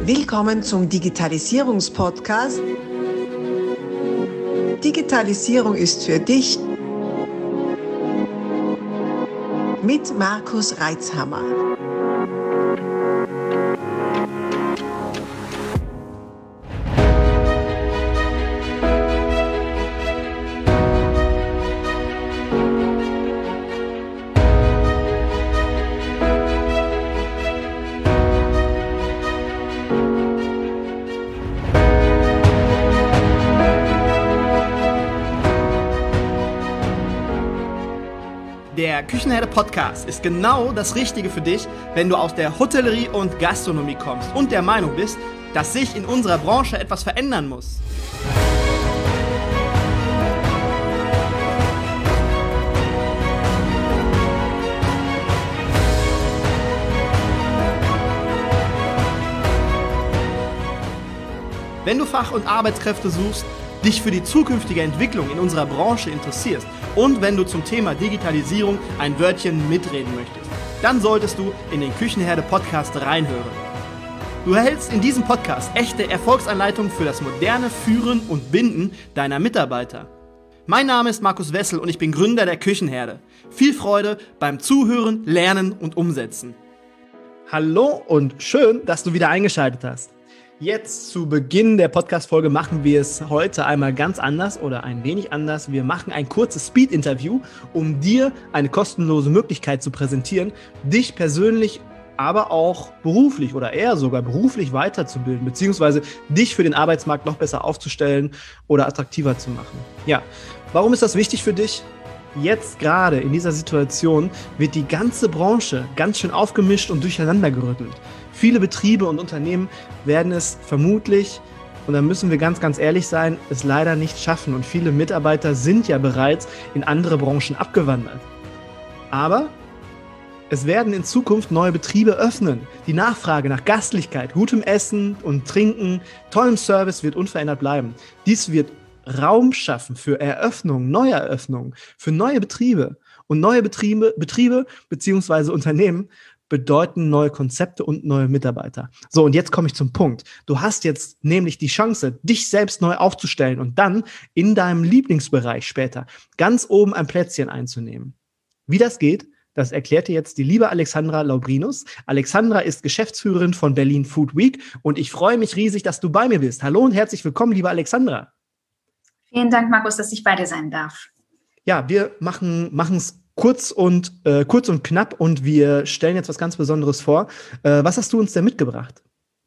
Willkommen zum Digitalisierungspodcast. Digitalisierung ist für dich mit Markus Reitzhammer. Der Küchenherde-Podcast ist genau das Richtige für dich, wenn du aus der Hotellerie und Gastronomie kommst und der Meinung bist, dass sich in unserer Branche etwas verändern muss. Wenn du Fach- und Arbeitskräfte suchst, dich für die zukünftige Entwicklung in unserer Branche interessierst und wenn du zum Thema Digitalisierung ein Wörtchen mitreden möchtest, dann solltest du in den Küchenherde-Podcast reinhören. Du erhältst in diesem Podcast echte Erfolgsanleitungen für das moderne Führen und Binden deiner Mitarbeiter. Mein Name ist Markus Wessel und ich bin Gründer der Küchenherde. Viel Freude beim Zuhören, Lernen und Umsetzen. Hallo und schön, dass du wieder eingeschaltet hast. Jetzt zu Beginn der Podcast-Folge machen wir es heute einmal ganz anders oder ein wenig anders. Wir machen ein kurzes Speed-Interview, um dir eine kostenlose Möglichkeit zu präsentieren, dich persönlich, aber auch beruflich oder eher sogar beruflich weiterzubilden, beziehungsweise dich für den Arbeitsmarkt noch besser aufzustellen oder attraktiver zu machen. Ja, warum ist das wichtig für dich? Jetzt gerade in dieser Situation wird die ganze Branche ganz schön aufgemischt und durcheinander gerüttelt. Viele Betriebe und Unternehmen werden es vermutlich, und da müssen wir ganz ehrlich sein, es leider nicht schaffen. Und viele Mitarbeiter sind ja bereits in andere Branchen abgewandert. Aber es werden in Zukunft neue Betriebe öffnen. Die Nachfrage nach Gastlichkeit, gutem Essen und Trinken, tollem Service wird unverändert bleiben. Dies wird Raum schaffen für Eröffnungen, Neueröffnungen, für neue Betriebe. Und neue Betriebe bzw. Unternehmen bedeuten neue Konzepte und neue Mitarbeiter. So, und jetzt komme ich zum Punkt. Du hast jetzt nämlich die Chance, dich selbst neu aufzustellen und dann in deinem Lieblingsbereich später ganz oben ein Plätzchen einzunehmen. Wie das geht, das erklärt dir jetzt die liebe Alexandra Laubrinus. Alexandra ist Geschäftsführerin von Berlin Food Week und ich freue mich riesig, dass du bei mir bist. Hallo und herzlich willkommen, liebe Alexandra. Vielen Dank, Markus, dass ich bei dir sein darf. Ja, wir machen es kurz und knapp und wir stellen jetzt was ganz Besonderes vor. Was hast du uns denn mitgebracht?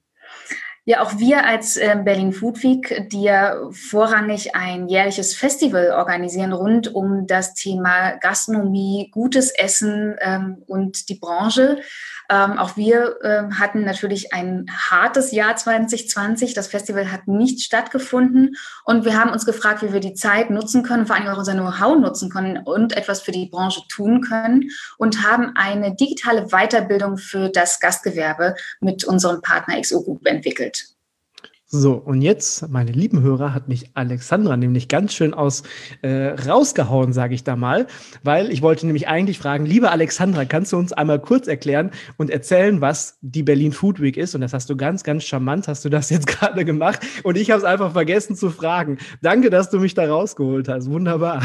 Ja, auch wir als Berlin Food Week, die ja vorrangig ein jährliches Festival organisieren rund um das Thema Gastronomie, gutes Essen und die Branche. Auch wir hatten natürlich ein hartes Jahr 2020. Das Festival hat nicht stattgefunden und wir haben uns gefragt, wie wir die Zeit nutzen können, vor allem auch unser Know-how nutzen können und etwas für die Branche tun können und haben eine digitale Weiterbildung für das Gastgewerbe mit unserem Partner XO Group entwickelt. So, und jetzt, meine lieben Hörer, hat mich Alexandra nämlich ganz schön rausgehauen, sage ich da mal, weil ich wollte nämlich eigentlich fragen, liebe Alexandra, kannst du uns einmal kurz erklären und erzählen, was die Berlin Food Week ist? Und das hast du ganz charmant, hast du das jetzt gerade gemacht und ich habe es einfach vergessen zu fragen. Danke, dass du mich da rausgeholt hast. Wunderbar.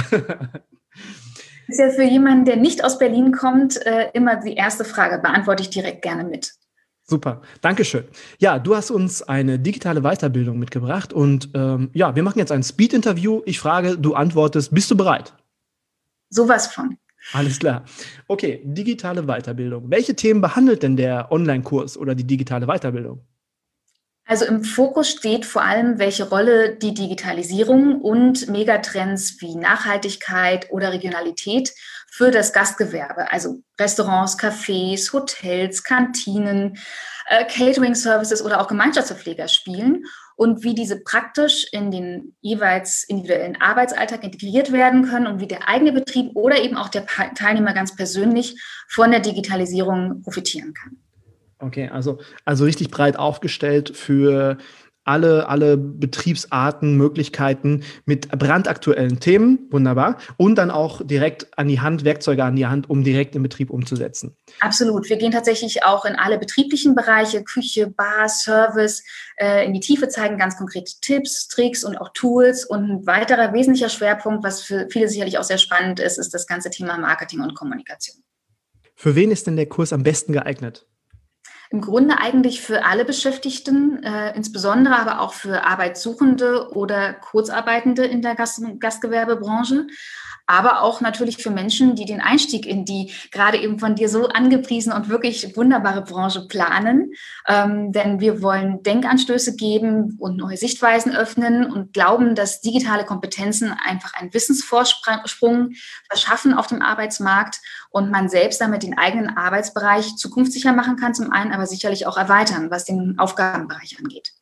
Ist ja für jemanden, der nicht aus Berlin kommt, immer die erste Frage, beantworte ich direkt gerne mit. Super, Dankeschön. Ja, du hast uns eine digitale Weiterbildung mitgebracht und wir machen jetzt ein Speed-Interview. Ich frage, du antwortest, bist du bereit? Sowas von. Alles klar. Okay, digitale Weiterbildung. Welche Themen behandelt denn der Online-Kurs oder die digitale Weiterbildung? Also im Fokus steht vor allem, welche Rolle die Digitalisierung und Megatrends wie Nachhaltigkeit oder Regionalität für das Gastgewerbe, also Restaurants, Cafés, Hotels, Kantinen, Catering-Services oder auch Gemeinschaftsverpfleger spielen und wie diese praktisch in den jeweils individuellen Arbeitsalltag integriert werden können und wie der eigene Betrieb oder eben auch der Teilnehmer ganz persönlich von der Digitalisierung profitieren kann. Okay, also richtig breit aufgestellt für alle Betriebsarten, Möglichkeiten mit brandaktuellen Themen, wunderbar, und dann auch direkt an die Hand, Werkzeuge an die Hand, um direkt im Betrieb umzusetzen. Absolut. Wir gehen tatsächlich auch in alle betrieblichen Bereiche, Küche, Bar, Service, in die Tiefe, zeigen ganz konkrete Tipps, Tricks und auch Tools. Und ein weiterer wesentlicher Schwerpunkt, was für viele sicherlich auch sehr spannend ist, ist das ganze Thema Marketing und Kommunikation. Für wen ist denn der Kurs am besten geeignet? Im Grunde eigentlich für alle Beschäftigten, insbesondere aber auch für Arbeitssuchende oder Kurzarbeitende in der Gastgewerbebranche, aber auch natürlich für Menschen, die den Einstieg in die gerade eben von dir so angepriesene und wirklich wunderbare Branche planen. Denn wir wollen Denkanstöße geben und neue Sichtweisen öffnen und glauben, dass digitale Kompetenzen einfach einen Wissensvorsprung verschaffen auf dem Arbeitsmarkt und man selbst damit den eigenen Arbeitsbereich zukunftssicher machen kann, zum einen, aber sicherlich auch erweitern, was den Aufgabenbereich angeht.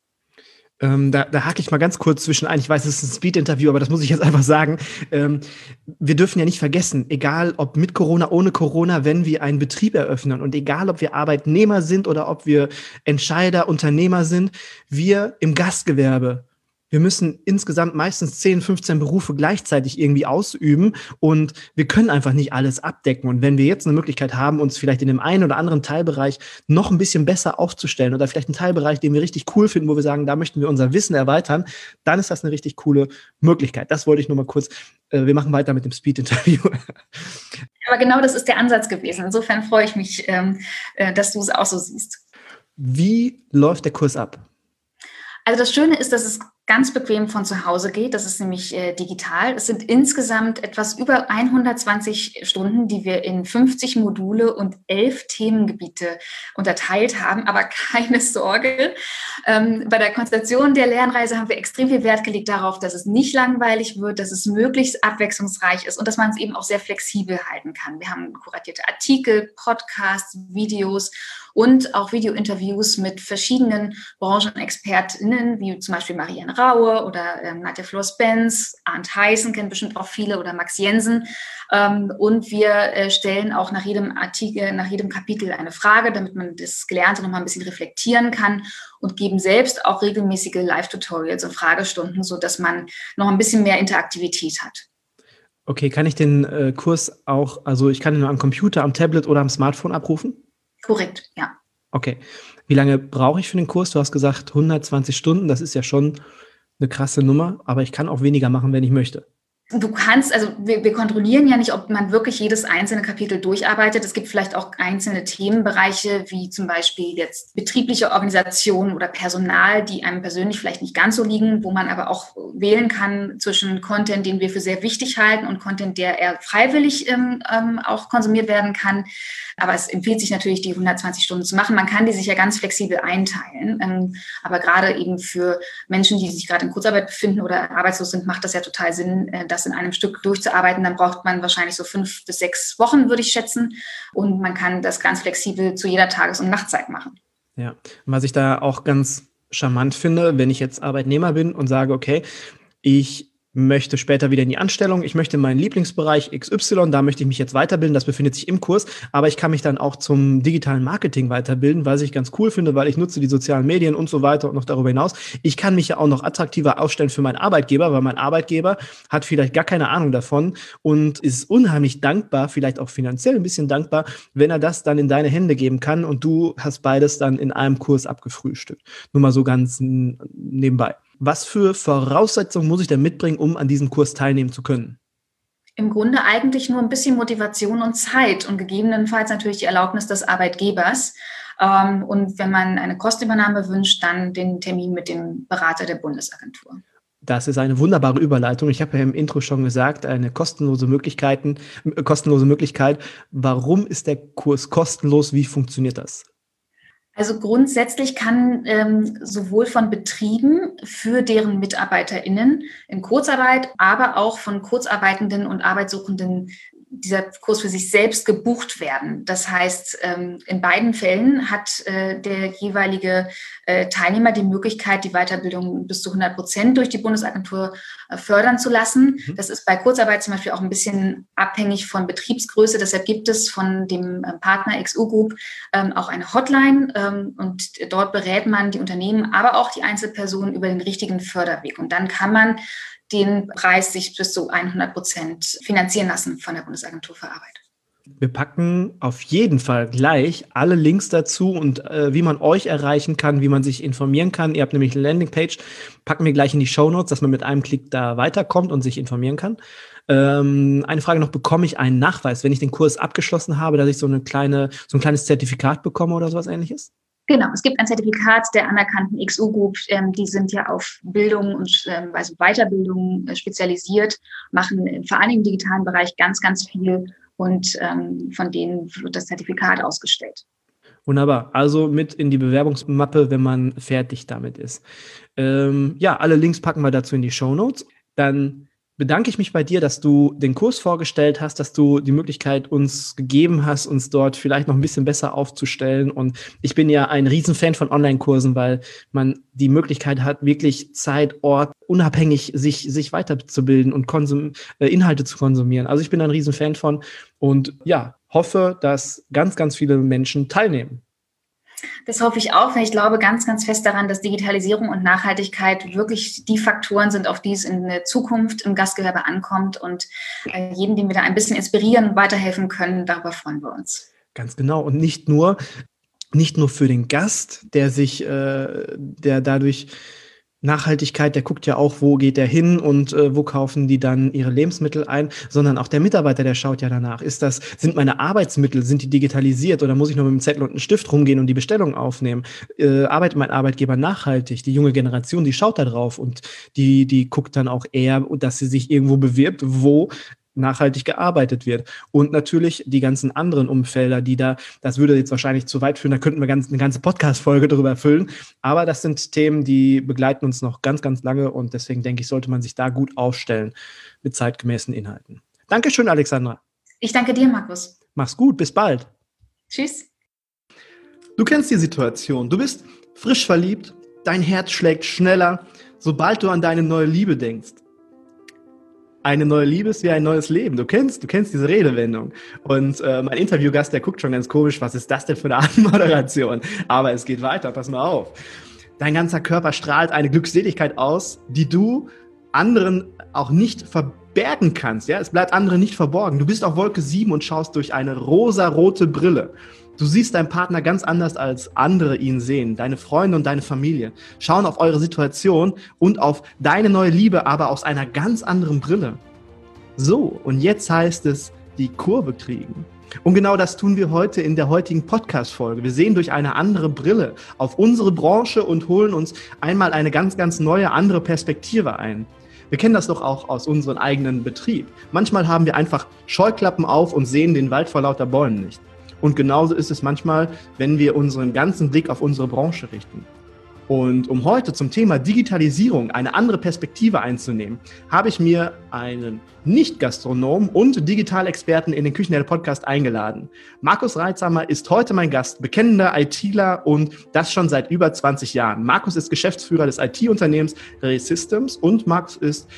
Da hake ich mal ganz kurz zwischen ein. Ich weiß, es ist ein Speed-Interview, aber das muss ich jetzt einfach sagen. Wir dürfen ja nicht vergessen, egal ob mit Corona, ohne Corona, wenn wir einen Betrieb eröffnen und egal ob wir Arbeitnehmer sind oder ob wir Entscheider, Unternehmer sind, wir im Gastgewerbe, wir müssen insgesamt meistens 10, 15 Berufe gleichzeitig irgendwie ausüben und wir können einfach nicht alles abdecken. Und wenn wir jetzt eine Möglichkeit haben, uns vielleicht in dem einen oder anderen Teilbereich noch ein bisschen besser aufzustellen oder vielleicht einen Teilbereich, den wir richtig cool finden, wo wir sagen, da möchten wir unser Wissen erweitern, dann ist das eine richtig coole Möglichkeit. Das wollte ich nur mal kurz, wir machen weiter mit dem Speed-Interview. Aber genau das ist der Ansatz gewesen. Insofern freue ich mich, dass du es auch so siehst. Wie läuft der Kurs ab? Also das Schöne ist, dass es ganz bequem von zu Hause geht. Das ist nämlich digital. Es sind insgesamt etwas über 120 Stunden, die wir in 50 Module und 11 Themengebiete unterteilt haben. Aber keine Sorge. Bei der Konzeption der Lernreise haben wir extrem viel Wert gelegt darauf, dass es nicht langweilig wird, dass es möglichst abwechslungsreich ist und dass man es eben auch sehr flexibel halten kann. Wir haben kuratierte Artikel, Podcasts, Videos und auch Video-Interviews mit verschiedenen BranchenexpertInnen, wie zum Beispiel Marianne Raue oder Nadja Flor-Spence, Arndt Heißen kennen bestimmt auch viele oder Max Jensen. Und wir stellen auch nach jedem Artikel, nach jedem Kapitel eine Frage, damit man das Gelernte noch mal ein bisschen reflektieren kann und geben selbst auch regelmäßige Live-Tutorials und Fragestunden, sodass man noch ein bisschen mehr Interaktivität hat. Okay, kann ich den Kurs auch, also ich kann ihn nur am Computer, am Tablet oder am Smartphone abrufen? Korrekt, ja. Okay. Wie lange brauche ich für den Kurs? Du hast gesagt 120 Stunden, das ist ja schon eine krasse Nummer, aber ich kann auch weniger machen, wenn ich möchte. Du kannst, also wir kontrollieren ja nicht, ob man wirklich jedes einzelne Kapitel durcharbeitet. Es gibt vielleicht auch einzelne Themenbereiche, wie zum Beispiel jetzt betriebliche Organisation oder Personal, die einem persönlich vielleicht nicht ganz so liegen, wo man aber auch wählen kann zwischen Content, den wir für sehr wichtig halten und Content, der eher freiwillig auch konsumiert werden kann. Aber es empfiehlt sich natürlich, die 120 Stunden zu machen. Man kann die sich ja ganz flexibel einteilen. Aber gerade eben für Menschen, die sich gerade in Kurzarbeit befinden oder arbeitslos sind, macht das ja total Sinn, das in einem Stück durchzuarbeiten. Dann braucht man wahrscheinlich so 5 bis 6 Wochen, würde ich schätzen. Und man kann das ganz flexibel zu jeder Tages- und Nachtzeit machen. Ja, was ich da auch ganz charmant finde, wenn ich jetzt Arbeitnehmer bin und sage, okay, ich möchte später wieder in die Anstellung, ich möchte meinen Lieblingsbereich XY, da möchte ich mich jetzt weiterbilden, das befindet sich im Kurs, aber ich kann mich dann auch zum digitalen Marketing weiterbilden, was ich ganz cool finde, weil ich nutze die sozialen Medien und so weiter und noch darüber hinaus. Ich kann mich ja auch noch attraktiver aufstellen für meinen Arbeitgeber, weil mein Arbeitgeber hat vielleicht gar keine Ahnung davon und ist unheimlich dankbar, vielleicht auch finanziell ein bisschen dankbar, wenn er das dann in deine Hände geben kann und du hast beides dann in einem Kurs abgefrühstückt. Nur mal so ganz nebenbei. Was für Voraussetzungen muss ich denn mitbringen, um an diesem Kurs teilnehmen zu können? Im Grunde eigentlich nur ein bisschen Motivation und Zeit und gegebenenfalls natürlich die Erlaubnis des Arbeitgebers. Und wenn man eine Kostenübernahme wünscht, dann den Termin mit dem Berater der Bundesagentur. Das ist eine wunderbare Überleitung. Ich habe ja im Intro schon gesagt, eine kostenlose Möglichkeit. Warum ist der Kurs kostenlos? Wie funktioniert das? Also grundsätzlich kann sowohl von Betrieben für deren MitarbeiterInnen in Kurzarbeit, aber auch von Kurzarbeitenden und Arbeitssuchenden dieser Kurs für sich selbst gebucht werden. Das heißt, in beiden Fällen hat der jeweilige Teilnehmer die Möglichkeit, die Weiterbildung bis zu 100% durch die Bundesagentur fördern zu lassen. Das ist bei Kurzarbeit zum Beispiel auch ein bisschen abhängig von Betriebsgröße. Deshalb gibt es von dem Partner XU Group auch eine Hotline und dort berät man die Unternehmen, aber auch die Einzelpersonen über den richtigen Förderweg. Und dann kann man den Preis sich bis zu 100% finanzieren lassen von der Bundesagentur für Arbeit. Wir packen auf jeden Fall gleich alle Links dazu und wie man euch erreichen kann, wie man sich informieren kann. Ihr habt nämlich eine Landingpage, packen wir gleich in die Shownotes, dass man mit einem Klick da weiterkommt und sich informieren kann. Eine Frage noch, bekomme ich einen Nachweis, wenn ich den Kurs abgeschlossen habe, dass ich so ein kleines Zertifikat bekomme oder sowas Ähnliches? Genau, es gibt ein Zertifikat der anerkannten XU Group, die sind ja auf Bildung und also Weiterbildung spezialisiert, machen vor allem im digitalen Bereich ganz, ganz viel und von denen wird das Zertifikat ausgestellt. Wunderbar, also mit in die Bewerbungsmappe, wenn man fertig damit ist. Alle Links packen wir dazu in die Shownotes. Dann bedanke ich mich bei dir, dass du den Kurs vorgestellt hast, dass du die Möglichkeit uns gegeben hast, uns dort vielleicht noch ein bisschen besser aufzustellen. Und ich bin ja ein Riesenfan von Online-Kursen, weil man die Möglichkeit hat, wirklich Zeit, Ort, unabhängig sich weiterzubilden und Inhalte zu konsumieren. Also ich bin ein Riesenfan von und hoffe, dass ganz, ganz viele Menschen teilnehmen. Das hoffe ich auch, weil ich glaube ganz, ganz fest daran, dass Digitalisierung und Nachhaltigkeit wirklich die Faktoren sind, auf die es in der Zukunft im Gastgewerbe ankommt. Und jeden, den wir da ein bisschen inspirieren und weiterhelfen können, darüber freuen wir uns. Ganz genau. Und nicht nur für den Gast, der dadurch Nachhaltigkeit, der guckt ja auch, wo geht der hin und wo kaufen die dann ihre Lebensmittel ein, sondern auch der Mitarbeiter, der schaut ja danach. Sind meine Arbeitsmittel, sind die digitalisiert oder muss ich nur mit einem Zettel und einem Stift rumgehen und die Bestellung aufnehmen? Arbeitet mein Arbeitgeber nachhaltig? Die junge Generation, die schaut da drauf und die guckt dann auch eher, dass sie sich irgendwo bewirbt, wo nachhaltig gearbeitet wird. Und natürlich die ganzen anderen Umfelder, das würde jetzt wahrscheinlich zu weit führen, da könnten wir eine ganze Podcast-Folge darüber füllen. Aber das sind Themen, die begleiten uns noch ganz, ganz lange und deswegen denke ich, sollte man sich da gut aufstellen mit zeitgemäßen Inhalten. Dankeschön, Alexandra. Ich danke dir, Markus. Mach's gut, bis bald. Tschüss. Du kennst die Situation. Du bist frisch verliebt, dein Herz schlägt schneller, sobald du an deine neue Liebe denkst. Eine neue Liebe ist wie ein neues Leben. Du kennst diese Redewendung. Und mein Interviewgast, der guckt schon ganz komisch, was ist das denn für eine Anmoderation? Aber es geht weiter, pass mal auf. Dein ganzer Körper strahlt eine Glückseligkeit aus, die du anderen auch nicht verbergen kannst. Ja? Es bleibt anderen nicht verborgen. Du bist auf Wolke 7 und schaust durch eine rosarote Brille. Du siehst deinen Partner ganz anders, als andere ihn sehen. Deine Freunde und deine Familie schauen auf eure Situation und auf deine neue Liebe, aber aus einer ganz anderen Brille. So, und jetzt heißt es, die Kurve kriegen. Und genau das tun wir heute in der heutigen Podcast-Folge. Wir sehen durch eine andere Brille auf unsere Branche und holen uns einmal eine ganz, ganz neue, andere Perspektive ein. Wir kennen das doch auch aus unserem eigenen Betrieb. Manchmal haben wir einfach Scheuklappen auf und sehen den Wald vor lauter Bäumen nicht. Und genauso ist es manchmal, wenn wir unseren ganzen Blick auf unsere Branche richten. Und um heute zum Thema Digitalisierung eine andere Perspektive einzunehmen, habe ich mir einen Nicht-Gastronom und Digitalexperten in den Küchenherde-Podcast eingeladen. Markus Reitzhammer ist heute mein Gast, bekennender ITler und das schon seit über 20 Jahren. Markus ist Geschäftsführer des IT-Unternehmens Re-Systems und Markus ist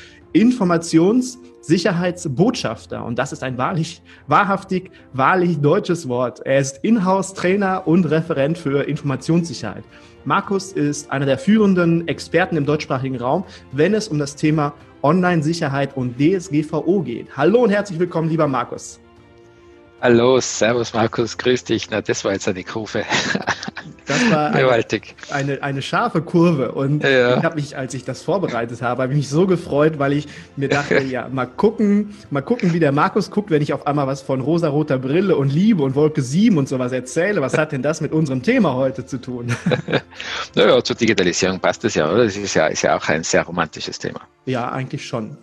Informationssicherheitsbotschafter. Und das ist ein wahrlich deutsches Wort. Er ist Inhouse-Trainer und Referent für Informationssicherheit. Markus ist einer der führenden Experten im deutschsprachigen Raum, wenn es um das Thema Online-Sicherheit und DSGVO geht. Hallo und herzlich willkommen, lieber Markus. Hallo, servus Markus, grüß dich. Na, das war jetzt eine Kurve. Das war gewaltig. Eine scharfe Kurve und ja. Ich habe mich, als ich das vorbereitet habe ich mich so gefreut, weil ich mir dachte, ja, mal gucken, wie der Markus guckt, wenn ich auf einmal was von rosaroter Brille und Liebe und Wolke 7 und sowas erzähle. Was hat denn das mit unserem Thema heute zu tun? Naja, zur Digitalisierung passt das ja, oder? Das ist ja auch ein sehr romantisches Thema. Ja, eigentlich schon.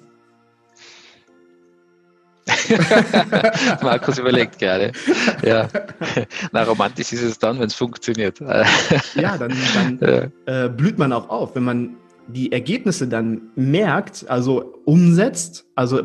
Markus überlegt gerade. Ja. Na, romantisch ist es dann, wenn es funktioniert. Ja, dann blüht man auch auf, wenn man die Ergebnisse dann merkt, also umsetzt, also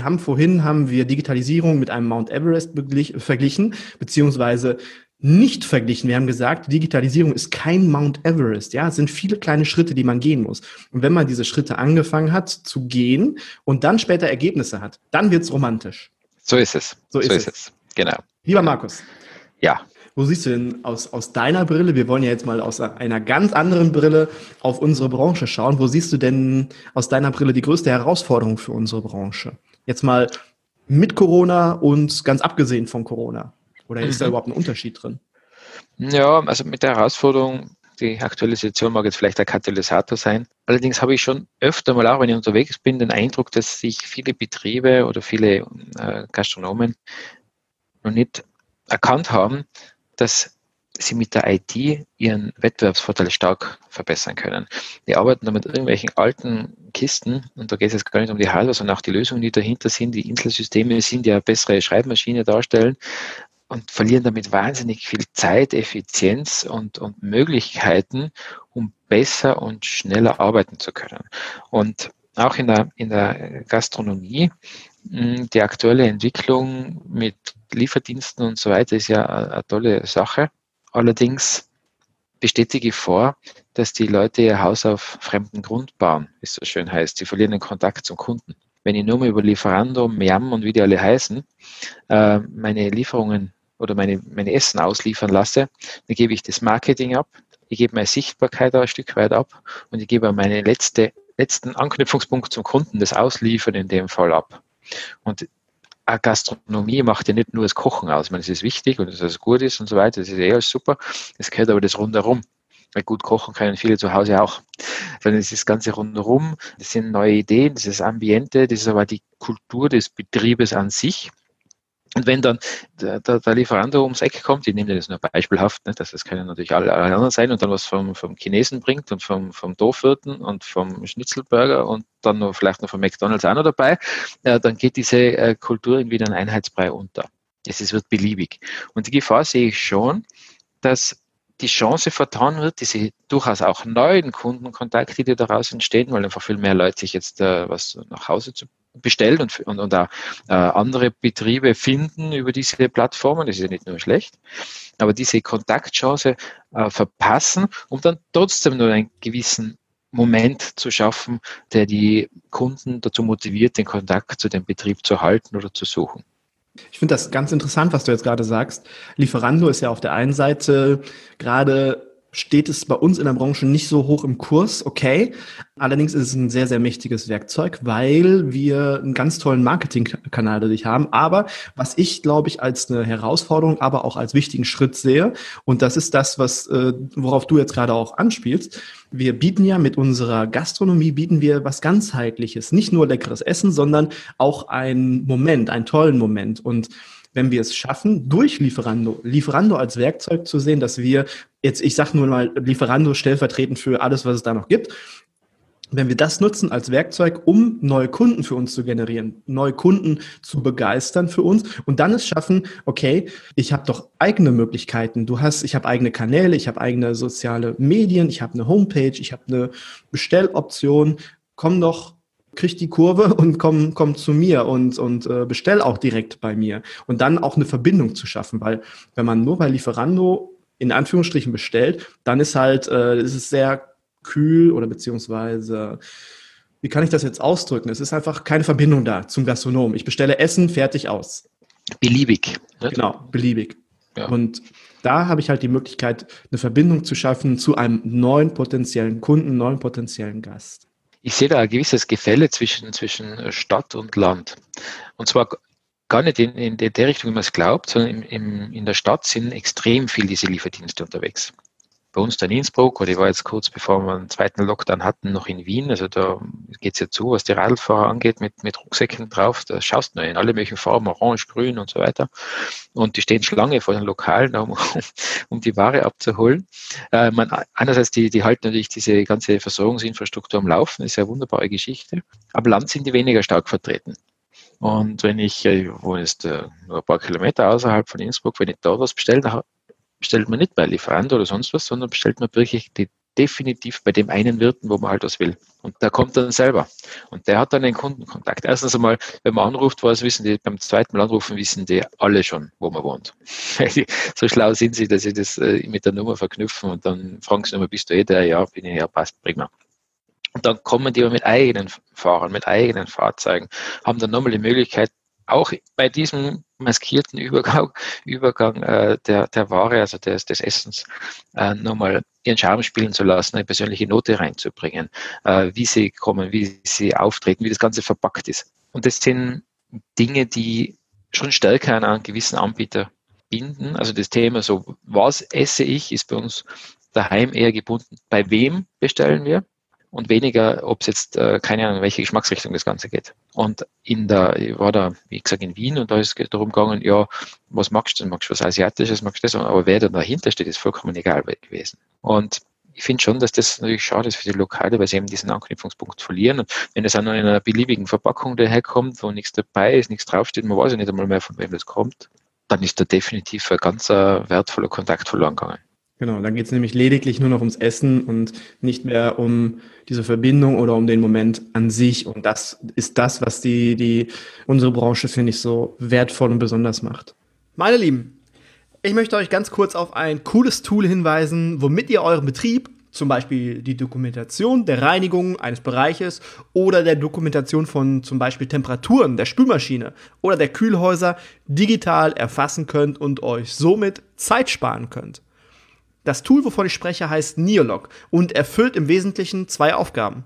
haben wir Digitalisierung mit einem Mount Everest verglichen, beziehungsweise nicht verglichen. Wir haben gesagt, Digitalisierung ist kein Mount Everest, ja, es sind viele kleine Schritte, die man gehen muss. Und wenn man diese Schritte angefangen hat zu gehen und dann später Ergebnisse hat, dann wird's romantisch. So ist es. So ist es. Genau. Lieber Markus. Ja. Wo siehst du denn aus deiner Brille, wir wollen ja jetzt mal aus einer ganz anderen Brille auf unsere Branche schauen, wo siehst du denn aus deiner Brille die größte Herausforderung für unsere Branche? Jetzt mal mit Corona und ganz abgesehen von Corona. Oder ist da überhaupt ein Unterschied drin? Ja, also mit der Herausforderung, die aktuelle Situation mag jetzt vielleicht ein Katalysator sein. Allerdings habe ich schon öfter mal, auch wenn ich unterwegs bin, den Eindruck, dass sich viele Betriebe oder viele Gastronomen noch nicht erkannt haben, dass sie mit der IT ihren Wettbewerbsvorteil stark verbessern können. Die arbeiten da mit irgendwelchen alten Kisten und da geht es jetzt gar nicht um die Hardware, sondern auch die Lösungen, die dahinter sind. Die Inselsysteme sind ja bessere Schreibmaschine darstellen und verlieren damit wahnsinnig viel Zeit, Effizienz und Möglichkeiten, um besser und schneller arbeiten zu können. Und auch in der Gastronomie, die aktuelle Entwicklung mit Lieferdiensten und so weiter ist ja eine tolle Sache. Allerdings besteht die Gefahr, dass die Leute ihr Haus auf fremden Grund bauen, wie es so schön heißt. Sie verlieren den Kontakt zum Kunden. Wenn ich nur mal über Lieferando, Miam und wie die alle heißen, meine Lieferungen oder meine Essen ausliefern lasse, dann gebe ich das Marketing ab, ich gebe meine Sichtbarkeit ein Stück weit ab und ich gebe meine letzten Anknüpfungspunkt zum Kunden, das Ausliefern in dem Fall ab. Und eine Gastronomie macht ja nicht nur das Kochen aus. Ich meine, es ist wichtig und dass es gut ist und so weiter, das ist alles super. Es gehört aber das Rundherum. Weil gut kochen können viele zu Hause auch. Weil es ist das Ganze rundherum, das sind neue Ideen, das ist das Ambiente, das ist aber die Kultur des Betriebes an sich. Und wenn dann der Lieferando ums Eck kommt, ich nehme das nur beispielhaft, ne, das können natürlich alle anderen sein, und dann was vom Chinesen bringt und vom Dorfwirten und vom Schnitzelburger und dann noch vielleicht noch vom McDonald's auch noch dabei, dann geht diese Kultur irgendwie in einen Einheitsbrei unter. Es wird beliebig. Und die Gefahr sehe ich schon, dass die Chance vertan wird, diese durchaus auch neuen Kundenkontakte, die daraus entstehen, weil einfach viel mehr Leute sich jetzt was nach Hause zu bestellen und auch andere Betriebe finden über diese Plattformen. Das ist ja nicht nur schlecht, aber diese Kontaktchance verpassen, um dann trotzdem nur einen gewissen Moment zu schaffen, der die Kunden dazu motiviert, den Kontakt zu dem Betrieb zu halten oder zu suchen. Ich finde das ganz interessant, was du jetzt gerade sagst. Lieferando ist ja auf der einen Seite gerade steht es bei uns in der Branche nicht so hoch im Kurs, okay. Allerdings ist es ein sehr, sehr mächtiges Werkzeug, weil wir einen ganz tollen Marketingkanal dadurch haben. Aber was ich, glaube ich, als eine Herausforderung, aber auch als wichtigen Schritt sehe, und das ist das, worauf du jetzt gerade auch anspielst, wir bieten ja mit unserer Gastronomie, bieten wir was ganzheitliches. Nicht nur leckeres Essen, sondern auch einen tollen Moment. Und wenn wir es schaffen, durch Lieferando als Werkzeug zu sehen, dass wir jetzt, ich sage nur mal Lieferando stellvertretend für alles, was es da noch gibt, wenn wir das nutzen als Werkzeug, um neue Kunden für uns zu generieren, neue Kunden zu begeistern für uns und dann es schaffen, okay, ich habe doch eigene Möglichkeiten. Ich habe eigene Kanäle, ich habe eigene soziale Medien, ich habe eine Homepage, ich habe eine Bestelloption. Krieg die Kurve und komm zu mir und bestell auch direkt bei mir. Und dann auch eine Verbindung zu schaffen, weil wenn man nur bei Lieferando in Anführungsstrichen bestellt, dann ist es sehr kühl oder beziehungsweise, wie kann ich das jetzt ausdrücken? Es ist einfach keine Verbindung da zum Gastronom. Ich bestelle Essen, fertig, aus. Beliebig. Nicht? Genau, beliebig. Ja. Und da habe ich halt die Möglichkeit, eine Verbindung zu schaffen zu einem neuen potenziellen Kunden, neuen potenziellen Gast. Ich sehe da ein gewisses Gefälle zwischen Stadt und Land. Und zwar gar nicht in der Richtung, wie man es glaubt, sondern in der Stadt sind extrem viel diese Lieferdienste unterwegs. Bei uns da in Innsbruck, oder ich war jetzt kurz bevor wir einen zweiten Lockdown hatten, noch in Wien, also da geht es ja zu, was die Radlfahrer angeht, mit Rucksäcken drauf, da schaust du in alle möglichen Farben, orange, grün und so weiter. Und die stehen Schlange vor den Lokalen, um die Ware abzuholen. Einerseits, die halten natürlich diese ganze Versorgungsinfrastruktur am Laufen, ist ja eine wunderbare Geschichte. Aber Land sind die weniger stark vertreten. Und wenn ich wohne jetzt nur ein paar Kilometer außerhalb von Innsbruck, wenn ich da was bestelle, bestellt man nicht bei Lieferant oder sonst was, sondern bestellt man wirklich definitiv bei dem einen Wirten, wo man halt was will. Und der kommt dann selber. Und der hat dann einen Kundenkontakt. Erstens einmal, wenn man anruft, beim zweiten Mal anrufen, wissen die alle schon, wo man wohnt. So schlau sind sie, dass sie das mit der Nummer verknüpfen und dann fragen sie immer, bist du der? Ja, bin ich, ja, passt, prima. Und dann kommen die aber mit eigenen Fahrern, mit eigenen Fahrzeugen, haben dann nochmal die Möglichkeit, auch bei diesem maskierten Übergang der Ware, also des Essens, nochmal ihren Charme spielen zu lassen, eine persönliche Note reinzubringen, wie sie kommen, wie sie auftreten, wie das Ganze verpackt ist. Und das sind Dinge, die schon stärker an einen gewissen Anbieter binden. Also das Thema so, was esse ich, ist bei uns daheim eher gebunden, bei wem bestellen wir? Und weniger, ob es jetzt, keine Ahnung, in welche Geschmacksrichtung das Ganze geht. Und ich war da, wie gesagt, in Wien und da ist es darum gegangen, ja, was magst du? Magst du was Asiatisches, magst du das? Aber wer dann dahinter steht, ist vollkommen egal gewesen. Und ich finde schon, dass das natürlich schade ist für die Lokale, weil sie eben diesen Anknüpfungspunkt verlieren. Und wenn es auch noch in einer beliebigen Verpackung daherkommt, wo nichts dabei ist, nichts draufsteht, man weiß ja nicht einmal mehr, von wem das kommt, dann ist da definitiv ein ganz wertvoller Kontakt verloren gegangen. Genau, dann geht es nämlich lediglich nur noch ums Essen und nicht mehr um diese Verbindung oder um den Moment an sich. Und das ist das, was unsere Branche, finde ich, so wertvoll und besonders macht. Meine Lieben, ich möchte euch ganz kurz auf ein cooles Tool hinweisen, womit ihr euren Betrieb, zum Beispiel die Dokumentation der Reinigung eines Bereiches oder der Dokumentation von zum Beispiel Temperaturen der Spülmaschine oder der Kühlhäuser, digital erfassen könnt und euch somit Zeit sparen könnt. Das Tool, wovon ich spreche, heißt Neolog und erfüllt im Wesentlichen 2 Aufgaben: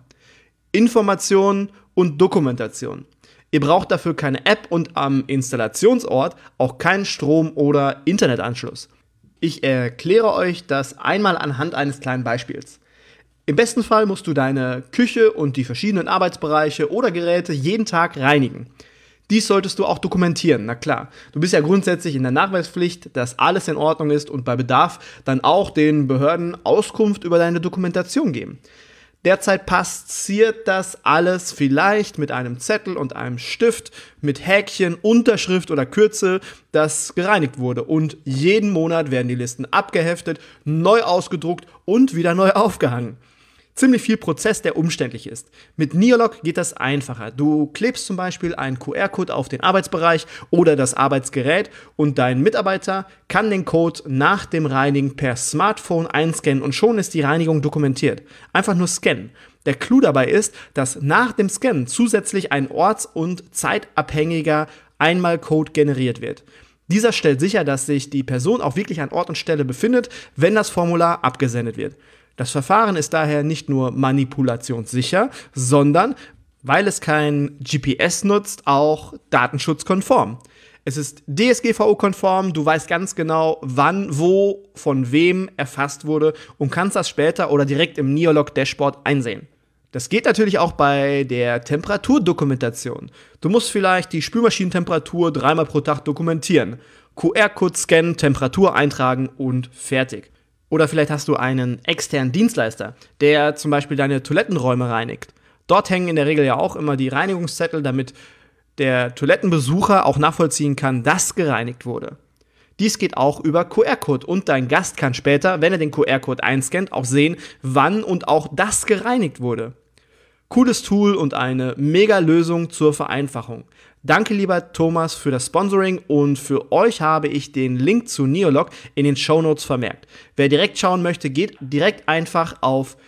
Information und Dokumentation. Ihr braucht dafür keine App und am Installationsort auch keinen Strom- oder Internetanschluss. Ich erkläre euch das einmal anhand eines kleinen Beispiels. Im besten Fall musst du deine Küche und die verschiedenen Arbeitsbereiche oder Geräte jeden Tag reinigen. Dies solltest du auch dokumentieren, na klar. Du bist ja grundsätzlich in der Nachweispflicht, dass alles in Ordnung ist und bei Bedarf dann auch den Behörden Auskunft über deine Dokumentation geben. Derzeit passiert das alles vielleicht mit einem Zettel und einem Stift, mit Häkchen, Unterschrift oder Kürzel, das gereinigt wurde. Und jeden Monat werden die Listen abgeheftet, neu ausgedruckt und wieder neu aufgehangen. Ziemlich viel Prozess, der umständlich ist. Mit Neolog geht das einfacher. Du klebst zum Beispiel einen QR-Code auf den Arbeitsbereich oder das Arbeitsgerät und dein Mitarbeiter kann den Code nach dem Reinigen per Smartphone einscannen und schon ist die Reinigung dokumentiert. Einfach nur scannen. Der Clou dabei ist, dass nach dem Scannen zusätzlich ein orts- und zeitabhängiger Einmalcode generiert wird. Dieser stellt sicher, dass sich die Person auch wirklich an Ort und Stelle befindet, wenn das Formular abgesendet wird. Das Verfahren ist daher nicht nur manipulationssicher, sondern, weil es kein GPS nutzt, auch datenschutzkonform. Es ist DSGVO-konform, du weißt ganz genau, wann, wo, von wem erfasst wurde und kannst das später oder direkt im Neolog-Dashboard einsehen. Das geht natürlich auch bei der Temperaturdokumentation. Du musst vielleicht die Spülmaschinentemperatur 3-mal pro Tag dokumentieren. QR-Code scannen, Temperatur eintragen und fertig. Oder vielleicht hast du einen externen Dienstleister, der zum Beispiel deine Toilettenräume reinigt. Dort hängen in der Regel ja auch immer die Reinigungszettel, damit der Toilettenbesucher auch nachvollziehen kann, dass gereinigt wurde. Dies geht auch über QR-Code und dein Gast kann später, wenn er den QR-Code einscannt, auch sehen, wann und auch das gereinigt wurde. Cooles Tool und eine Mega-Lösung zur Vereinfachung. Danke, lieber Thomas, für das Sponsoring und für euch habe ich den Link zu Neolog in den Shownotes vermerkt. Wer direkt schauen möchte, geht direkt einfach auf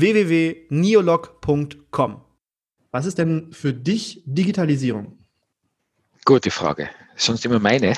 www.neolog.com. Was ist denn für dich Digitalisierung? Gute Frage. Sonst immer meine.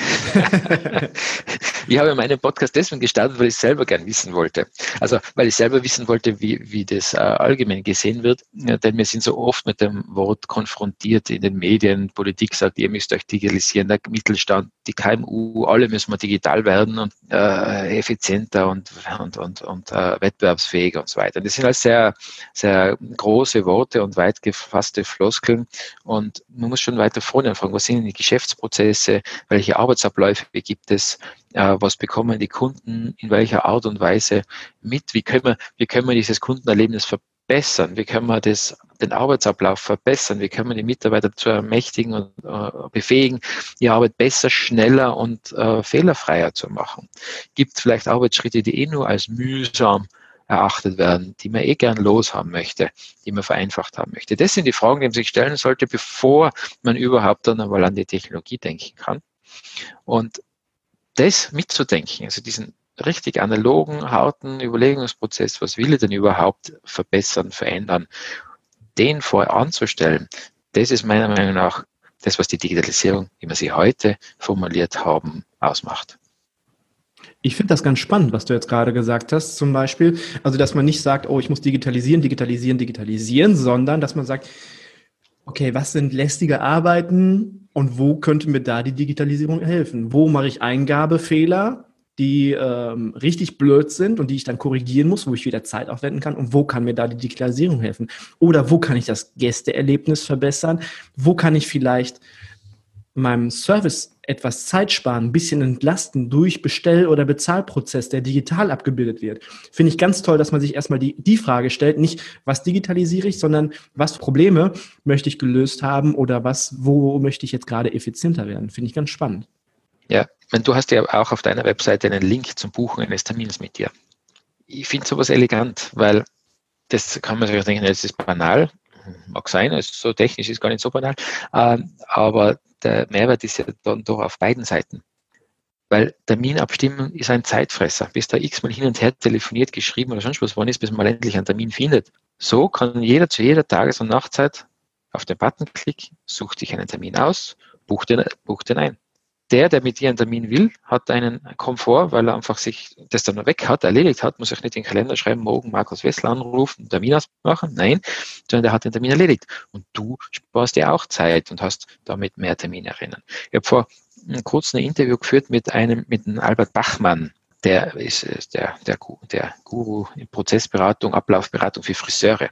Ich habe meinen Podcast deswegen gestartet, weil ich selber gern wissen wollte. Also, weil ich selber wissen wollte, wie das allgemein gesehen wird. Ja, denn wir sind so oft mit dem Wort konfrontiert in den Medien. Politik sagt, ihr müsst euch digitalisieren, der Mittelstand, die KMU, alle müssen wir digital werden und effizienter und wettbewerbsfähiger und so weiter. Das sind alles sehr, sehr große Worte und weit gefasste Floskeln. Und man muss schon weiter vorne fragen, was sind denn die Geschäftsprozesse, welche Arbeitsabläufe gibt es, was bekommen die Kunden in welcher Art und Weise mit, wie können wir dieses Kundenerlebnis verbessern? Wie können wir den Arbeitsablauf verbessern? Wie können wir die Mitarbeiter zu ermächtigen und befähigen, die Arbeit besser, schneller und fehlerfreier zu machen? Gibt es vielleicht Arbeitsschritte, die nur als mühsam erachtet werden, die man gern loshaben möchte, die man vereinfacht haben möchte? Das sind die Fragen, die man sich stellen sollte, bevor man überhaupt dann einmal an die Technologie denken kann. Und das mitzudenken, also diesen richtig analogen, harten Überlegungsprozess, was will ich denn überhaupt verbessern, verändern, den vorher anzustellen, das ist meiner Meinung nach das, was die Digitalisierung, wie wir sie heute formuliert haben, ausmacht. Ich finde das ganz spannend, was du jetzt gerade gesagt hast, zum Beispiel, also dass man nicht sagt, oh, ich muss digitalisieren, sondern dass man sagt, okay, was sind lästige Arbeiten und wo könnte mir da die Digitalisierung helfen? Wo mache ich Eingabefehler, die richtig blöd sind und die ich dann korrigieren muss, wo ich wieder Zeit aufwenden kann, und wo kann mir da die Digitalisierung helfen? Oder wo kann ich das Gästeerlebnis verbessern? Wo kann ich vielleicht meinem Service etwas Zeit sparen, ein bisschen entlasten durch Bestell- oder Bezahlprozess, der digital abgebildet wird? Finde ich ganz toll, dass man sich erstmal die Frage stellt, nicht was digitalisiere ich, sondern was Probleme möchte ich gelöst haben oder wo möchte ich jetzt gerade effizienter werden? Finde ich ganz spannend. Ja, du hast ja auch auf deiner Webseite einen Link zum Buchen eines Termins mit dir. Ich finde sowas elegant, weil das kann man sich denken, das ist banal, mag sein, also so technisch ist gar nicht so banal, aber der Mehrwert ist ja dann doch auf beiden Seiten. Weil Terminabstimmung ist ein Zeitfresser. Bis da x-mal hin und her telefoniert, geschrieben oder sonst was wann ist, bis man endlich einen Termin findet. So kann jeder zu jeder Tages- und Nachtzeit auf den Button klicken, sucht sich einen Termin aus, bucht den ein. Der mit dir einen Termin will, hat einen Komfort, weil er einfach sich das dann noch weg hat, erledigt hat, muss sich nicht in den Kalender schreiben, morgen Markus Wessler anrufen, einen Termin ausmachen. Nein, sondern der hat den Termin erledigt. Und du sparst dir auch Zeit und hast damit mehr Termine erinnern. Ich habe vor kurzem ein Interview geführt mit dem Albert Bachmann. Der ist der Guru in Prozessberatung, Ablaufberatung für Friseure.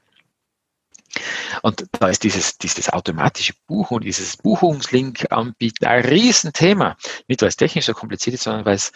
Und da ist dieses automatische Buchen und dieses Buchungslink anbieten ein Riesenthema. Nicht, weil es technisch so kompliziert ist, sondern weil es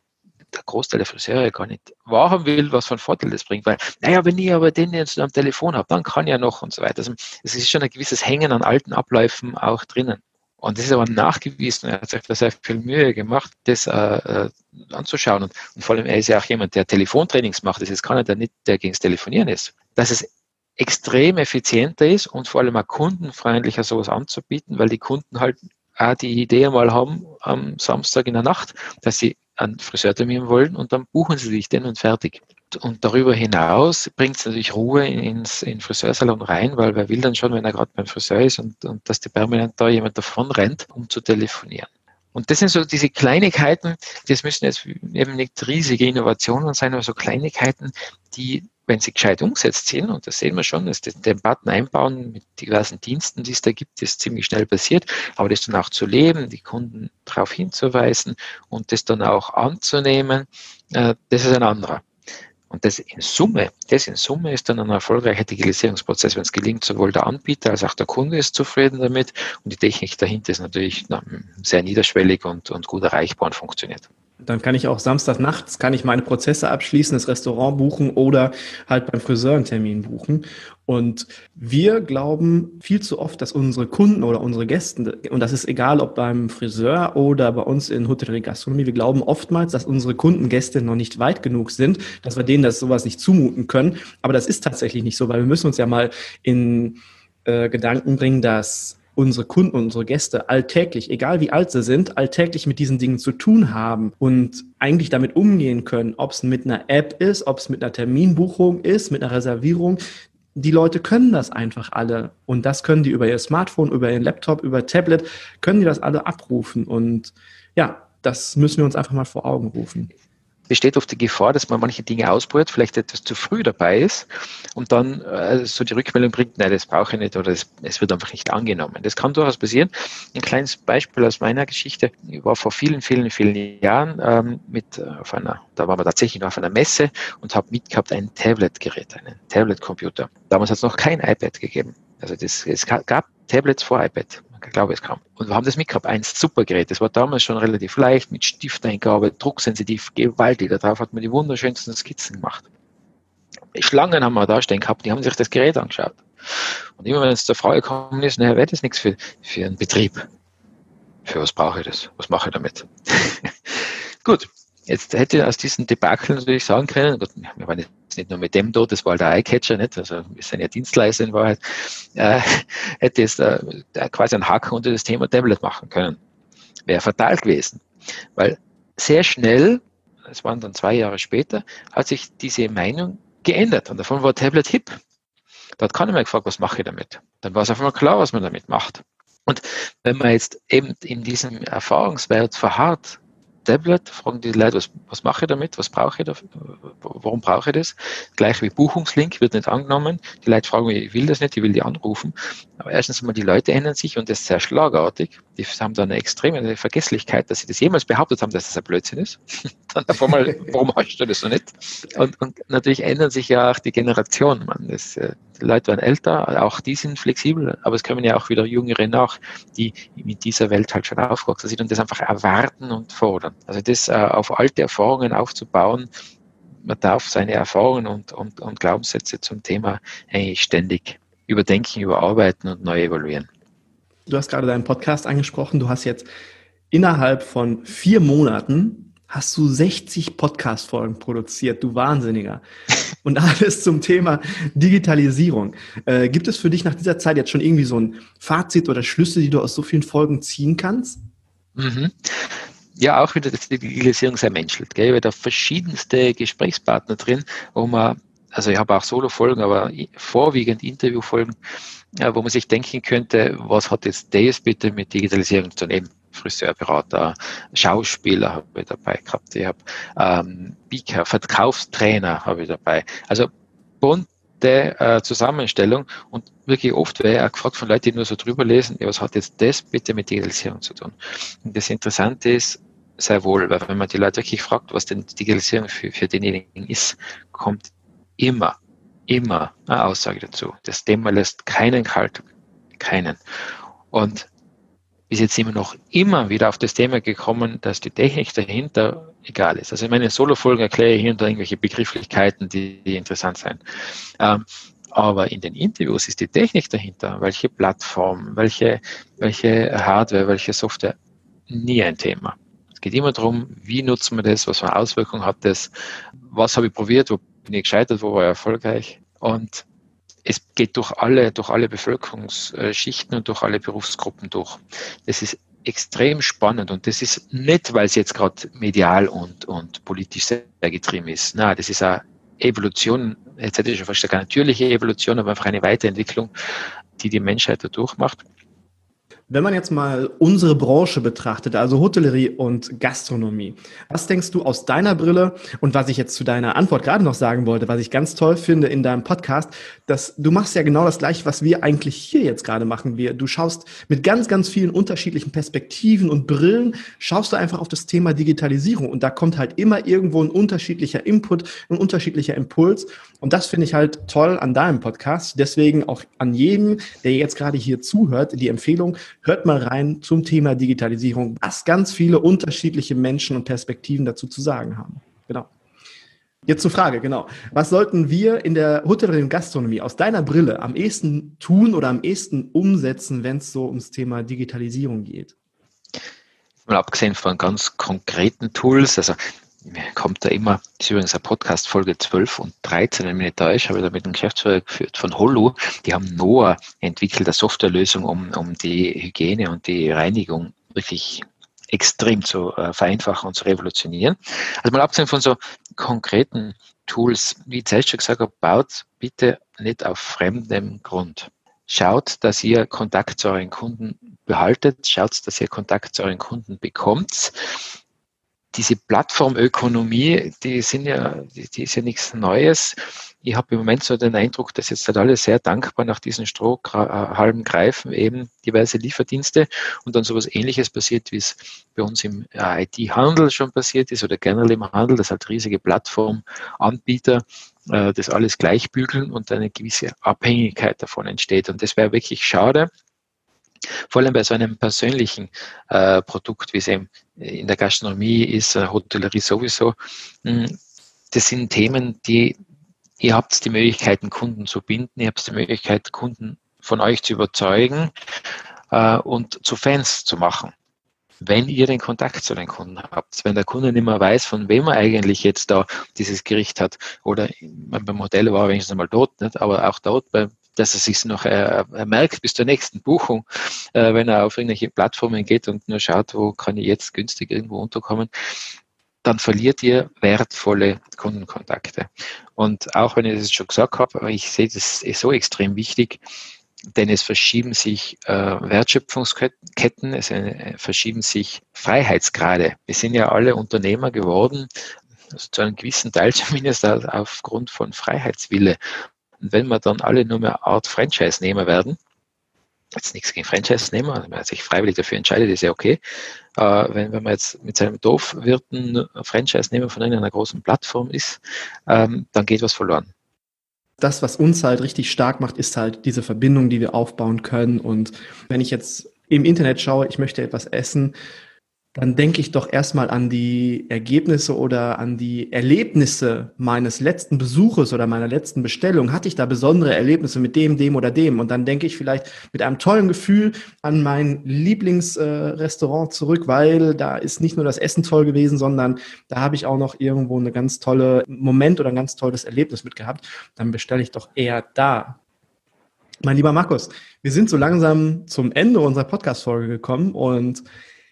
der Großteil der Friseure gar nicht wahrhaben will, was für einen Vorteil das bringt. Weil, wenn ich aber den jetzt am Telefon habe, dann kann ja noch und so weiter. Also, es ist schon ein gewisses Hängen an alten Abläufen auch drinnen. Und das ist aber nachgewiesen. Er hat sich da sehr viel Mühe gemacht, das anzuschauen. Und vor allem, er ist ja auch jemand, der Telefontrainings macht. Das ist keiner, der gegen das Telefonieren ist. Dass es extrem effizienter ist und vor allem auch kundenfreundlicher sowas anzubieten, weil die Kunden halt auch die Idee einmal haben am Samstag in der Nacht, dass sie einen Friseurtermin wollen und dann buchen sie sich den und fertig. Und darüber hinaus bringt es natürlich Ruhe in den Friseursalon rein, weil wer will dann schon, wenn er gerade beim Friseur ist und dass die permanent da jemand davon rennt, um zu telefonieren. Und das sind so diese Kleinigkeiten, das müssen jetzt eben nicht riesige Innovationen sein, aber so Kleinigkeiten, die, wenn sie gescheit umgesetzt sind, und das sehen wir schon, dass den Button einbauen mit diversen Diensten, die es da gibt, das ziemlich schnell passiert, aber das dann auch zu leben, die Kunden darauf hinzuweisen und das dann auch anzunehmen, das ist ein anderer. Und das in Summe ist dann ein erfolgreicher Digitalisierungsprozess, wenn es gelingt, sowohl der Anbieter als auch der Kunde ist zufrieden damit und die Technik dahinter ist natürlich sehr niederschwellig und gut erreichbar und funktioniert. Dann kann ich auch samstags nachts meine Prozesse abschließen, das Restaurant buchen oder halt beim Friseur einen Termin buchen. Und wir glauben viel zu oft, dass unsere Kunden oder unsere Gäste, und das ist egal, ob beim Friseur oder bei uns in Hotellerie Gastronomie, wir glauben oftmals, dass unsere Kunden, Gäste noch nicht weit genug sind, dass wir denen sowas nicht zumuten können. Aber das ist tatsächlich nicht so, weil wir müssen uns ja mal in Gedanken bringen, dass unsere Kunden, unsere Gäste alltäglich, egal wie alt sie sind, alltäglich mit diesen Dingen zu tun haben und eigentlich damit umgehen können, ob es mit einer App ist, ob es mit einer Terminbuchung ist, mit einer Reservierung. Die Leute können das einfach alle und das können die über ihr Smartphone, über ihren Laptop, über Tablet, können die das alle abrufen und ja, das müssen wir uns einfach mal vor Augen rufen. Besteht oft die Gefahr, dass man manche Dinge ausprobiert, vielleicht etwas zu früh dabei ist und dann so die Rückmeldung bringt, nein, das brauche ich nicht oder es wird einfach nicht angenommen. Das kann durchaus passieren. Ein kleines Beispiel aus meiner Geschichte. Ich war vor vielen, vielen, vielen Jahren da waren wir tatsächlich noch auf einer Messe und habe mitgehabt ein Tablet-Gerät, einen Tablet-Computer. Damals hat es noch kein iPad gegeben. Also es gab Tablets vor iPad. Ich glaube, es kam. Und wir haben das mitgehabt, ein super Gerät. Das war damals schon relativ leicht, mit Stifteingabe, drucksensitiv, gewaltig. Darauf hat man die wunderschönsten Skizzen gemacht. Schlangen haben wir da stehen gehabt, die haben sich das Gerät angeschaut. Und immer wenn es zur Frage gekommen ist, naja, wäre das nichts für einen Betrieb. Für was brauche ich das? Was mache ich damit? Gut, jetzt hätte ich aus diesen Debakel natürlich sagen können, gut, wir waren jetzt nicht nur mit dem da, das war halt der Eyecatcher, nicht? Also wir sind ja Dienstleister in Wahrheit, hätte jetzt quasi einen Haken unter das Thema Tablet machen können. Wäre fatal gewesen, weil sehr schnell, es waren dann 2 Jahre später, hat sich diese Meinung geändert und davon war Tablet hip. Da hat keiner mehr gefragt, was mache ich damit? Dann war es auf einmal klar, was man damit macht. Und wenn man jetzt eben in diesem Erfahrungswert verharrt, Tablet, fragen die Leute, was mache ich damit, was brauche ich dafür, warum brauche ich das? Gleich wie Buchungslink wird nicht angenommen. Die Leute fragen mich, ich will das nicht, ich will die anrufen. Aber erstens mal, die Leute ändern sich und das ist sehr schlagartig. Die haben da eine extreme Vergesslichkeit, dass sie das jemals behauptet haben, dass das ein Blödsinn ist. Dann auf einmal, warum hast du das noch nicht? Und natürlich ändern sich ja auch die Generationen. Die Leute werden älter, auch die sind flexibel, aber es kommen ja auch wieder Jüngere nach, die mit dieser Welt halt schon aufgewachsen sind und das einfach erwarten und fordern. Also das auf alte Erfahrungen aufzubauen, man darf seine Erfahrungen und Glaubenssätze zum Thema eigentlich ständig überdenken, überarbeiten und neu evaluieren. Du hast gerade deinen Podcast angesprochen. Du hast jetzt innerhalb von 4 Monaten hast du 60 Podcast-Folgen produziert, du Wahnsinniger. Und alles zum Thema Digitalisierung. Gibt es für dich nach dieser Zeit jetzt schon irgendwie so ein Fazit oder Schlüsse, die du aus so vielen Folgen ziehen kannst? Mhm. Ja, auch wieder, dass die Digitalisierung sehr menschelt. Gell? Ich habe da verschiedenste Gesprächspartner drin, also ich habe auch Solo-Folgen, aber vorwiegend Interviewfolgen, wo man sich denken könnte, was hat jetzt das bitte mit Digitalisierung zu nehmen? Friseurberater, Schauspieler habe ich dabei gehabt, ich habe Speaker, Verkaufstrainer habe ich dabei. Also bunte Zusammenstellung und wirklich oft wäre ich auch gefragt von Leuten, die nur so drüber lesen, ja, was hat jetzt das bitte mit Digitalisierung zu tun? Und das Interessante ist, sehr wohl, weil wenn man die Leute wirklich fragt, was denn Digitalisierung für denjenigen ist, kommt immer eine Aussage dazu. Das Thema lässt keinen kalt, keinen. Und bis jetzt sind wir noch immer wieder auf das Thema gekommen, dass die Technik dahinter egal ist. Also in meinen Solo-Folgen erkläre ich hier und da irgendwelche Begrifflichkeiten, die interessant sind. Aber in den Interviews ist die Technik dahinter, welche Plattform, welche Hardware, welche Software, nie ein Thema. Es geht immer darum, wie nutzen wir das, was für eine Auswirkung hat das, was habe ich probiert, wo bin ich gescheitert, wo war ich erfolgreich. Und es geht durch alle Bevölkerungsschichten und durch alle Berufsgruppen durch. Das ist extrem spannend und das ist nicht, weil es jetzt gerade medial und politisch sehr getrieben ist. Nein, das ist eine Evolution, jetzt hätte ich schon fast gesagt, eine natürliche Evolution, aber einfach eine Weiterentwicklung, die Menschheit da durchmacht. Wenn man jetzt mal unsere Branche betrachtet, also Hotellerie und Gastronomie, was denkst du aus deiner Brille und was ich jetzt zu deiner Antwort gerade noch sagen wollte, was ich ganz toll finde in deinem Podcast, dass du machst ja genau das Gleiche, was wir eigentlich hier jetzt gerade machen. Du schaust mit ganz, ganz vielen unterschiedlichen Perspektiven und Brillen, schaust du einfach auf das Thema Digitalisierung und da kommt halt immer irgendwo ein unterschiedlicher Input, ein unterschiedlicher Impuls und das finde ich halt toll an deinem Podcast. Deswegen auch an jeden, der jetzt gerade hier zuhört, die Empfehlung, hört mal rein zum Thema Digitalisierung, was ganz viele unterschiedliche Menschen und Perspektiven dazu zu sagen haben. Genau. Jetzt zur Frage, genau. Was sollten wir in der Hotellerie und Gastronomie aus deiner Brille am ehesten tun oder am ehesten umsetzen, wenn es so ums Thema Digitalisierung geht? Mal abgesehen von ganz konkreten Tools, also mir kommt da immer, das ist übrigens eine Podcast Folge 12 und 13, wenn ich mich nicht täusche, habe ich da mit dem Geschäftsführer geführt von Holu, die haben Noah entwickelt, eine Softwarelösung, um die Hygiene und die Reinigung wirklich extrem zu vereinfachen und zu revolutionieren. Also mal abgesehen von so konkreten Tools, wie ich zuerst schon gesagt habe, baut bitte nicht auf fremdem Grund. Schaut, dass ihr Kontakt zu euren Kunden behaltet, schaut, dass ihr Kontakt zu euren Kunden bekommt. Diese Plattformökonomie, die ist ja nichts Neues. Ich habe im Moment so den Eindruck, dass jetzt halt alle sehr dankbar nach diesen Strohhalmen greifen, eben diverse Lieferdienste und dann sowas Ähnliches passiert, wie es bei uns im IT-Handel schon passiert ist oder generell im Handel, dass halt riesige Plattformanbieter das alles gleichbügeln und eine gewisse Abhängigkeit davon entsteht. Und das wäre wirklich schade. Vor allem bei so einem persönlichen Produkt, wie es eben in der Gastronomie ist, Hotellerie sowieso. Das sind Themen, die Ihr habt die Möglichkeit, Kunden zu binden, ihr habt die Möglichkeit, Kunden von euch zu überzeugen und zu Fans zu machen. Wenn ihr den Kontakt zu den Kunden habt, wenn der Kunde nicht mehr weiß, von wem er eigentlich jetzt da dieses Gericht hat, oder beim Modell war er wenigstens einmal tot, nicht? Aber auch dort, dass er sich noch merkt bis zur nächsten Buchung, wenn er auf irgendwelche Plattformen geht und nur schaut, wo kann ich jetzt günstig irgendwo unterkommen, dann verliert ihr wertvolle Kundenkontakte. Und auch wenn ich das schon gesagt habe, ich sehe das so extrem wichtig, denn es verschieben sich Wertschöpfungsketten, es verschieben sich Freiheitsgrade. Wir sind ja alle Unternehmer geworden, also zu einem gewissen Teil zumindest aufgrund von Freiheitswille. Und wenn wir dann alle nur mehr Art Franchise-Nehmer werden, jetzt nichts gegen Franchise-Nehmer, wenn man sich freiwillig dafür entscheidet, ist ja okay. Wenn man jetzt mit seinem Dorfwirten Franchise-Nehmer von einer großen Plattform ist, dann geht was verloren. Das, was uns halt richtig stark macht, ist halt diese Verbindung, die wir aufbauen können. Und wenn ich jetzt im Internet schaue, ich möchte etwas essen, dann denke ich doch erstmal an die Ergebnisse oder an die Erlebnisse meines letzten Besuches oder meiner letzten Bestellung. Hatte ich da besondere Erlebnisse mit dem oder dem? Und dann denke ich vielleicht mit einem tollen Gefühl an mein Lieblingsrestaurant zurück, weil da ist nicht nur das Essen toll gewesen, sondern da habe ich auch noch irgendwo eine ganz tolle Moment oder ein ganz tolles Erlebnis mit gehabt. Dann bestelle ich doch eher da. Mein lieber Markus, wir sind so langsam zum Ende unserer Podcast-Folge gekommen und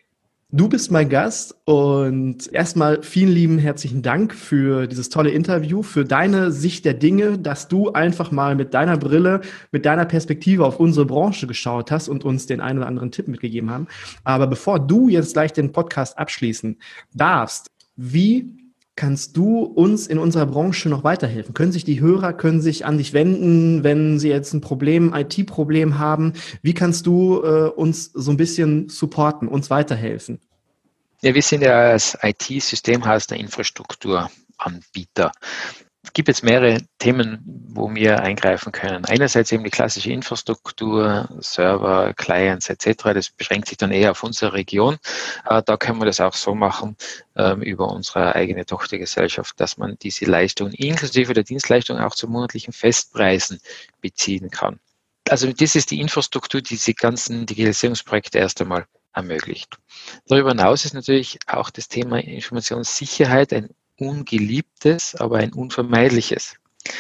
du bist mein Gast und erstmal vielen lieben herzlichen Dank für dieses tolle Interview, für deine Sicht der Dinge, dass du einfach mal mit deiner Brille, mit deiner Perspektive auf unsere Branche geschaut hast und uns den einen oder anderen Tipp mitgegeben haben. Aber bevor du jetzt gleich den Podcast abschließen darfst, wie kannst du uns in unserer Branche noch weiterhelfen? Können sich an dich wenden, wenn sie jetzt ein IT-Problem haben? Wie kannst du uns so ein bisschen supporten, uns weiterhelfen? Ja, wir sind ja als IT-Systemhaus der Infrastrukturanbieter. Es gibt jetzt mehrere Themen, wo wir eingreifen können. Einerseits eben die klassische Infrastruktur, Server, Clients etc. Das beschränkt sich dann eher auf unsere Region. Da können wir das auch so machen über unsere eigene Tochtergesellschaft, dass man diese Leistungen inklusive der Dienstleistung auch zu monatlichen Festpreisen beziehen kann. Also das ist die Infrastruktur, die diese ganzen Digitalisierungsprojekte erst einmal ermöglicht. Darüber hinaus ist natürlich auch das Thema Informationssicherheit ein ungeliebtes, aber ein unvermeidliches.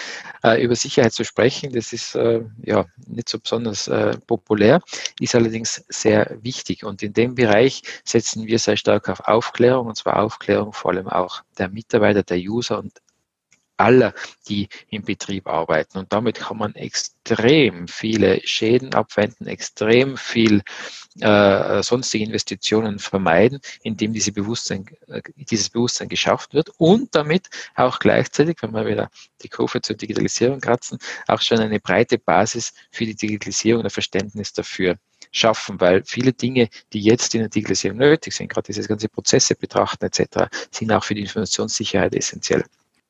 Über Sicherheit zu sprechen, das ist nicht so besonders populär, ist allerdings sehr wichtig. Und in dem Bereich setzen wir sehr stark auf Aufklärung, und zwar Aufklärung vor allem auch der Mitarbeiter, der User und aller, die im Betrieb arbeiten. Und damit kann man extrem viele Schäden abwenden, extrem viel sonstige Investitionen vermeiden, indem dieses Bewusstsein geschafft wird und damit auch gleichzeitig, wenn wir wieder die Kurve zur Digitalisierung kratzen, auch schon eine breite Basis für die Digitalisierung und ein Verständnis dafür schaffen, weil viele Dinge, die jetzt in der Digitalisierung nötig sind, gerade dieses ganze Prozesse betrachten etc., sind auch für die Informationssicherheit essentiell.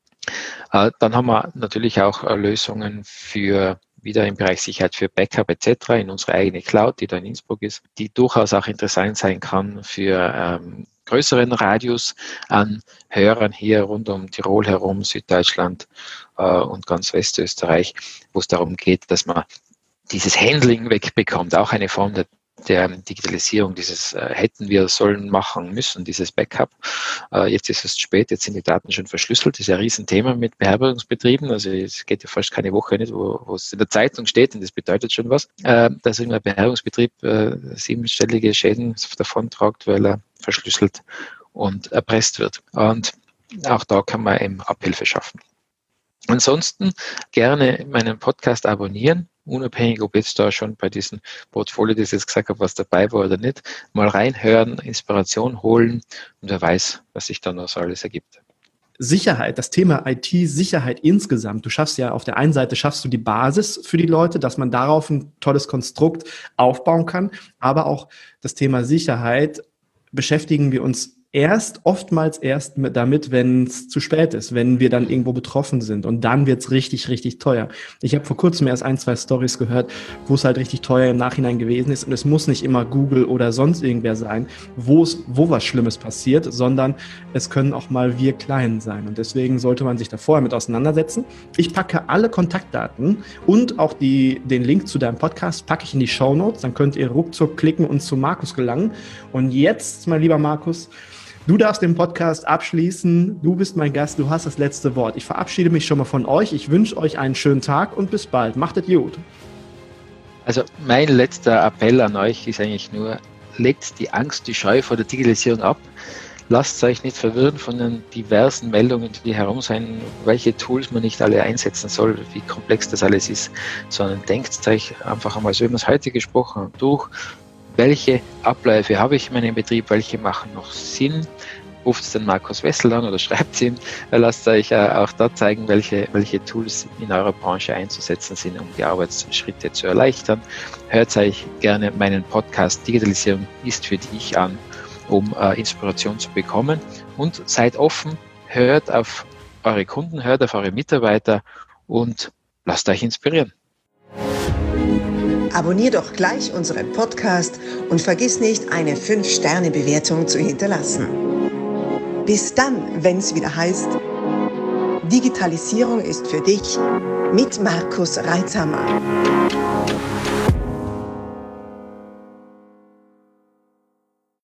Dann haben wir natürlich auch Lösungen für wieder im Bereich Sicherheit für Backup etc. in unsere eigene Cloud, die da in Innsbruck ist, die durchaus auch interessant sein kann für größeren Radius an Hörern hier rund um Tirol herum, Süddeutschland und ganz Westösterreich, wo es darum geht, dass man dieses Handling wegbekommt, auch eine Form der Digitalisierung, dieses sollen machen müssen, dieses Backup. Jetzt ist es zu spät, jetzt sind die Daten schon verschlüsselt. Das ist ja ein Riesenthema mit Beherbergungsbetrieben. Also es geht ja fast keine Woche nicht, wo es in der Zeitung steht, und das bedeutet schon was, dass irgendein Beherbergungsbetrieb 7-stellige Schäden davontragt, weil er verschlüsselt und erpresst wird. Und auch da kann man eben Abhilfe schaffen. Ansonsten gerne meinen Podcast abonnieren, unabhängig, ob jetzt da schon bei diesem Portfolio, das ich jetzt gesagt habe, was dabei war oder nicht, mal reinhören, Inspiration holen und wer weiß, was sich dann noch so alles ergibt. Sicherheit, das Thema IT-Sicherheit insgesamt. Du schaffst ja auf der einen Seite die Basis für die Leute, dass man darauf ein tolles Konstrukt aufbauen kann, aber auch das Thema Sicherheit beschäftigen wir uns oftmals erst damit, wenn es zu spät ist, wenn wir dann irgendwo betroffen sind. Und dann wird's richtig, richtig teuer. Ich habe vor kurzem erst 1-2 Stories gehört, wo es halt richtig teuer im Nachhinein gewesen ist. Und es muss nicht immer Google oder sonst irgendwer sein, wo was Schlimmes passiert, sondern es können auch mal wir Kleinen sein. Und deswegen sollte man sich da vorher mit auseinandersetzen. Ich packe alle Kontaktdaten und auch den Link zu deinem Podcast packe ich in die Shownotes. Dann könnt ihr ruckzuck klicken und zu Markus gelangen. Und jetzt, mein lieber Markus, du darfst den Podcast abschließen. Du bist mein Gast. Du hast das letzte Wort. Ich verabschiede mich schon mal von euch. Ich wünsche euch einen schönen Tag und bis bald. Macht es gut. Also mein letzter Appell an euch ist eigentlich nur, legt die Angst, die Scheu vor der Digitalisierung ab. Lasst euch nicht verwirren von den diversen Meldungen, die herum sein, welche Tools man nicht alle einsetzen soll, wie komplex das alles ist, sondern denkt euch einfach einmal, so wie wir es heute gesprochen haben, durch. Welche Abläufe habe ich in meinem Betrieb, welche machen noch Sinn? Ruft den Markus Wessel an oder schreibt ihm. Lasst euch auch dort zeigen, welche Tools in eurer Branche einzusetzen sind, um die Arbeitsschritte zu erleichtern. Hört euch gerne meinen Podcast Digitalisierung ist für dich an, um Inspiration zu bekommen. Und seid offen, hört auf eure Kunden, hört auf eure Mitarbeiter und lasst euch inspirieren. Abonnier doch gleich unseren Podcast und vergiss nicht, eine 5-Sterne-Bewertung zu hinterlassen. Bis dann, wenn es wieder heißt, Digitalisierung ist für dich mit Markus Reitzhammer.